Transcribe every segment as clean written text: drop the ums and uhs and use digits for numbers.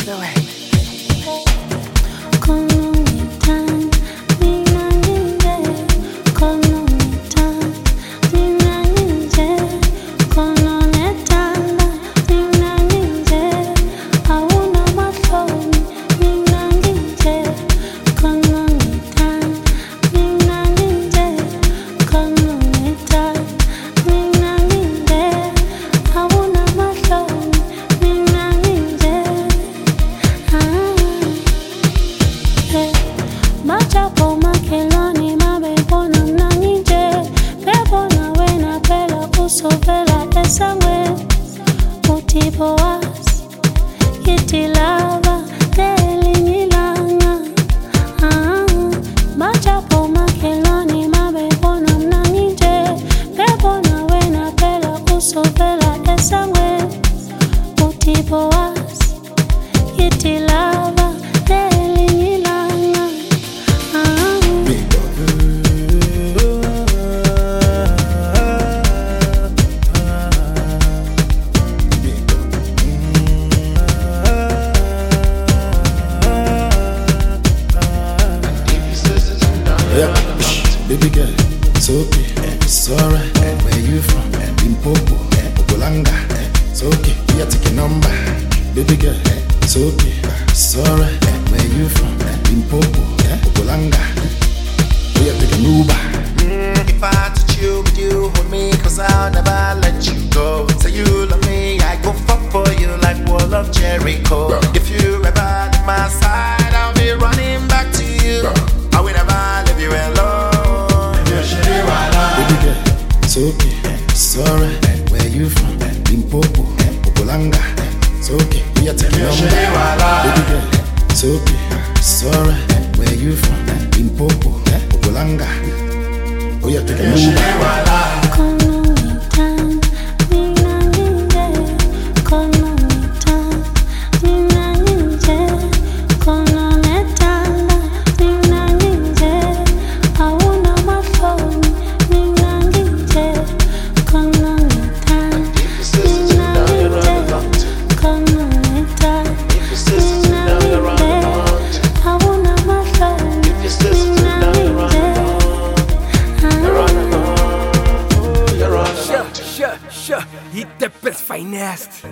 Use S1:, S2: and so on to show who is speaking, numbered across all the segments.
S1: Baby girl, it's okay, it's alright. Where you from? Limpopo, Obolanga. It's okay, we are taking number. Baby girl, it's okay, it's alright. Where you from? Limpopo, Obolanga. We are taking Uber.
S2: If I had to chill with you, hold me, cause I'll never let you go. Say you love me, I go fuck for you like Wall of Jericho. If you ever leave my side, I'll be running back to you. I will never leave you alone.
S1: Baby girl, it's okay, it's alright. Where you from? Limpopo, Obolanga. It's okay, we are taking number. Baby girl, it's okay, it's alright. Where you from? Limpopo, Obolanga. We are taking number.
S3: He the best finest.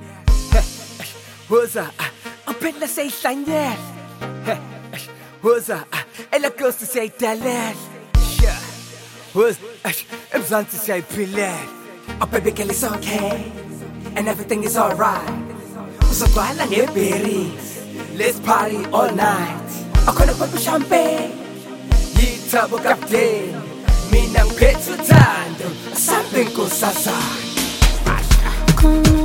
S3: Who's a bit let's say Sanyel. Who's a ella goes to say Dalal. Who's I'm to say Pilar. Oh baby girl it's okay and everything is alright. Who's a guy like a berries. Let's party all night. I call up champagne. Yitabo captain. Minang petutando. Something goes sasa.